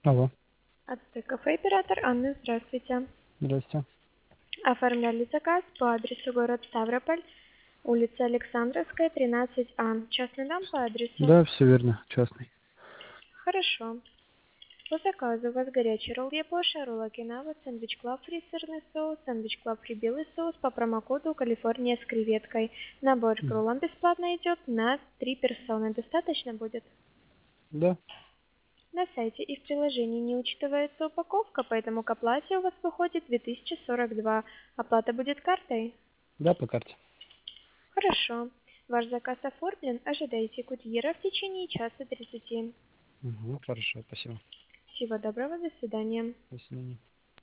Алло, Ацтек кафе оператор Анна, здравствуйте. здрасте. Оформляли заказ по адресу город Ставрополь, улица Александровская, 13А. Частный дом по адресу. Да, все верно, частный. Хорошо. По заказу у вас горячий ролл япоша, ролл окинава, сэндвич клаб фри сырный соус, сэндвич клаб фри белый соус по промокоду Калифорния с креветкой. Набор к Мгм. роллам бесплатно идет на 3 персоны. Достаточно будет? Да, На сайте и в приложении не учитывается упаковка, поэтому к оплате у вас выходит 2042. Оплата будет картой? да, по карте. Хорошо. Ваш заказ оформлен. Ожидайте курьера в течение часа 30. Хорошо, спасибо. Всего доброго, до свидания. До свидания.